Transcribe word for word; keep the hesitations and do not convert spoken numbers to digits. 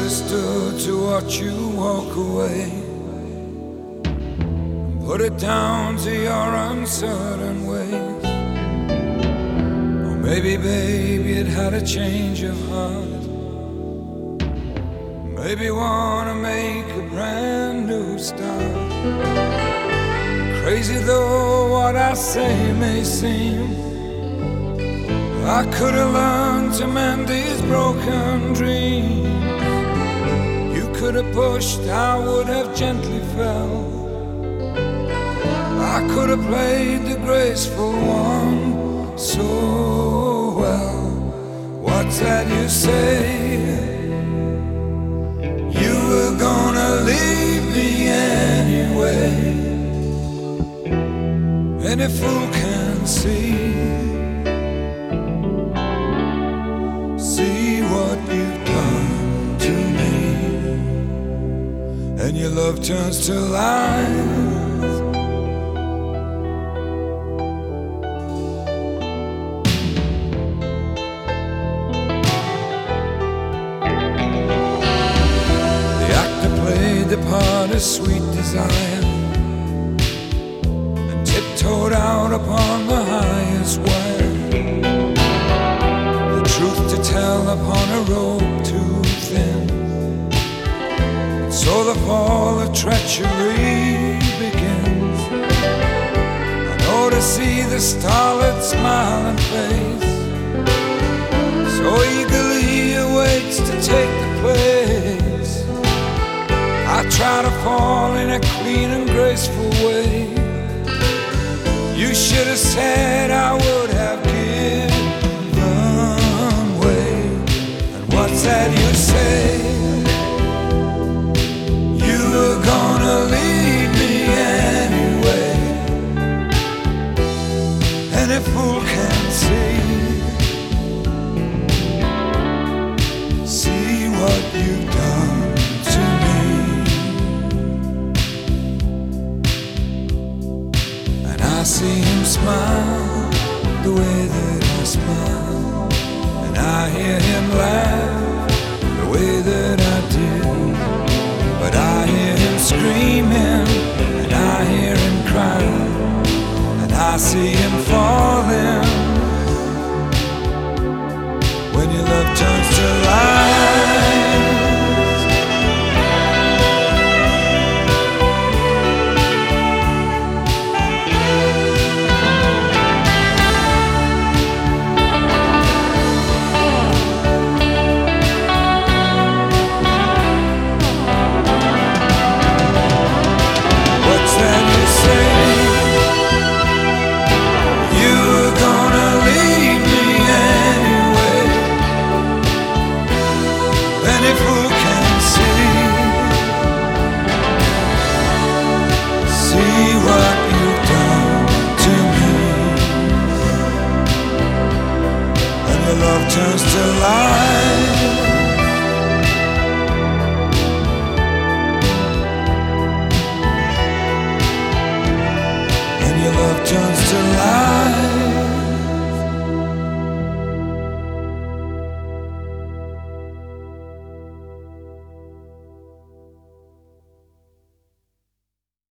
should have stood to watch you walk away and put it down to your uncertain ways. Or maybe, baby, it had a change of heart. Maybe wanna make a brand new start. Crazy though what I say may seem, I could have learned to mend these broken dreams. You could have pushed, I would have gently fell. I could have played the graceful one so well. What's that you say? You were gonna leave me anyway. Any fool can see, see what you've done to me. And your love turns to lies. The actor played the part of sweet desire and tiptoed out upon the highest wire. The truth to tell upon a rope too thin. So the fall of treachery begins. I know to see the starlit smiling face, so eagerly he awaits to take the place. I try to fall in a clean and graceful way. You should have said I would have given way. And what's that you say? You were gonna leave me anyway. Any fool can see, see what you've done to me. And I see him smile the way that I smile, and I hear him laugh the way that I did. But I hear him screaming, and I hear him crying, and I see him falling when your love turns to lies. Any fool can see, see what you've done to me. And your love turns to lies. And your love turns to lies.